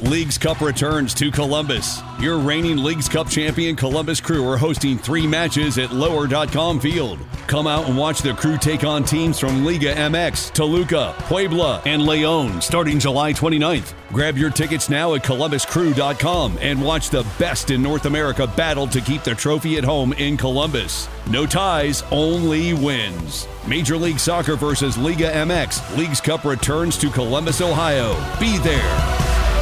Leagues Cup returns to Columbus. Your reigning Leagues Cup champion Columbus Crew are hosting 3 matches at Lower.com Field. Come out and watch the Crew take on teams from Liga MX, Toluca, Puebla, and León starting July 29th. Grab your tickets now at ColumbusCrew.com and watch the best in North America battle to keep the trophy at home in Columbus. No ties, only wins. Major League Soccer versus Liga MX. Leagues Cup returns to Columbus, Ohio. Be there.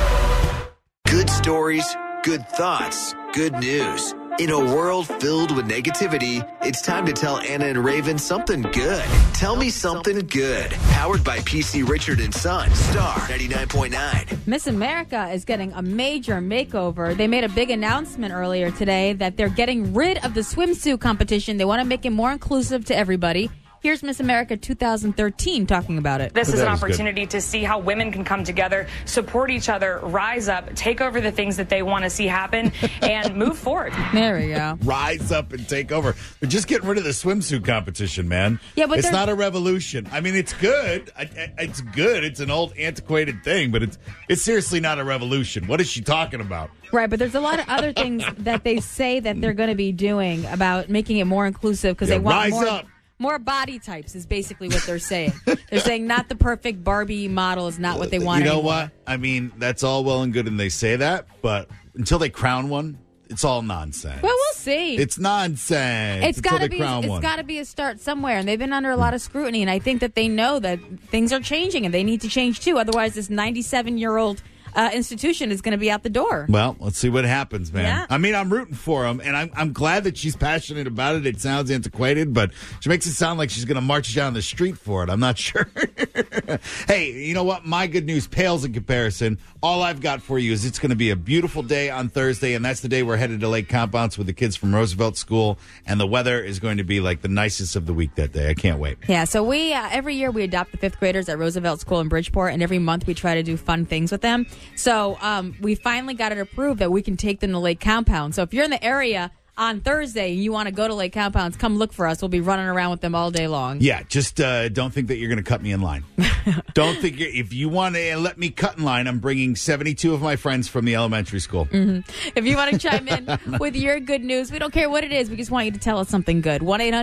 Good stories, good thoughts, good news. In a world filled with negativity, it's time to tell Anna and Raven something good. Tell me something good. Powered by PC Richard & Son, Star 99.9. Miss America is getting a major makeover. They made a big announcement earlier today that they're getting rid of the swimsuit competition. They want to make it more inclusive to everybody. Here's Miss America 2013 talking about it. This is an opportunity to see how women can come together, support each other, rise up, take over the things that they want to see happen, and move forward. There we go. Rise up and take over. They're just getting rid of the swimsuit competition, man. Yeah, but it's not a revolution. I mean, it's good. It's good. It's an old, antiquated thing, but it's seriously not a revolution. What is she talking about? Right, but there's a lot of other things that they say that they're going to be doing about making it more inclusive because they want more body types is basically what they're saying. They're saying not the perfect Barbie model is not what they want You know anymore. what? I mean, that's all well and good, and they say that, but until they crown one, it's all nonsense. Well, we'll see. It's nonsense. It's got to be a start somewhere, and they've been under a lot of scrutiny, and I think that they know that things are changing, and they need to change too. Otherwise, this 97-year-old institution is going to be out the door. Well, let's see what happens, man. Yeah. I mean, I'm rooting for him, and I'm glad that she's passionate about it. It sounds antiquated, but she makes it sound like she's going to march down the street for it. I'm not sure. Hey, you know what? My good news pales in comparison. All I've got for you is it's going to be a beautiful day on Thursday, and that's the day we're headed to Lake Compounce with the kids from Roosevelt School, and the weather is going to be like the nicest of the week that day. I can't wait. Yeah, so we every year we adopt the 5th graders at Roosevelt School in Bridgeport, and every month we try to do fun things with them. So we finally got it approved that we can take them to Lake Compound. So if you're in the area on Thursday and you want to go to Lake Compounds, come look for us. We'll be running around with them all day long. Yeah, just don't think that you're going to cut me in line. Don't think if you want to let me cut in line, I'm bringing 72 of my friends from the elementary school. Mm-hmm. If you want to chime in with your good news, we don't care what it is. We just want you to tell us something good.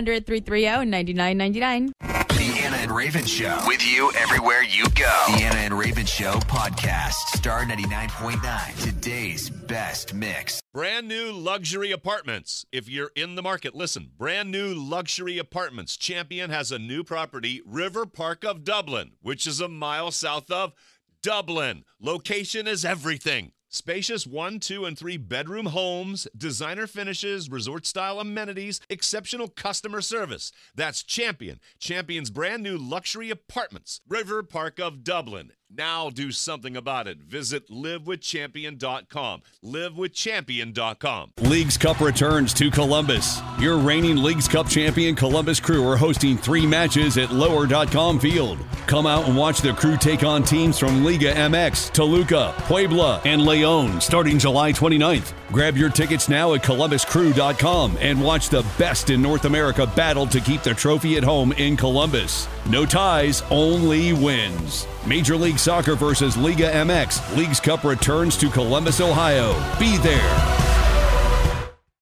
1-800-330-9999. The Anna and Raven Show. With you everywhere you go. The Anna and Raven Show podcast. Star 99.9. Today's best mix. Brand new luxury apartments. If you're in the market, listen. Brand new luxury apartments. Champion has a new property, River Park of Dublin, which is a mile south of Dublin. Location is everything. Spacious 1, 2, and 3 bedroom homes, designer finishes, resort-style amenities, exceptional customer service. That's Champion. Champion's brand new luxury apartments. River Park of Dublin. Now do something about it. Visit livewithchampion.com. Livewithchampion.com. Leagues Cup returns to Columbus. Your reigning Leagues Cup champion Columbus Crew are hosting 3 matches at Lower.com Field. Come out and watch the Crew take on teams from Liga MX, Toluca, Puebla, and León starting July 29th. Grab your tickets now at ColumbusCrew.com and watch the best in North America battle to keep the trophy at home in Columbus. No ties, only wins. Major League Soccer versus Liga MX. Leagues Cup returns to Columbus, Ohio. Be there.